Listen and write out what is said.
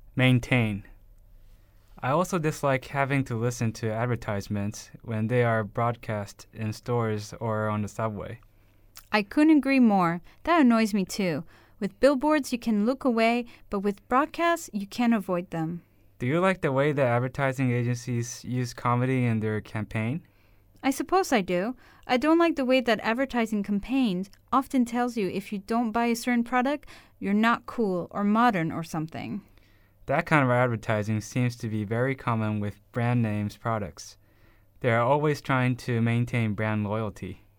Maintain. I also dislike having to listen to advertisements when they are broadcast in stores or on the subway. I couldn't agree more. That annoys me too. With billboards, you can look away, but with broadcasts, you can't avoid them. Do you like the way that advertising agencies use comedy in their campaign? I suppose I do. I don't like the way that advertising campaigns often tells you if you don't buy a certain product, you're not cool or modern or something. That kind of advertising seems to be very common with brand names products. They are always trying to maintain brand loyalty.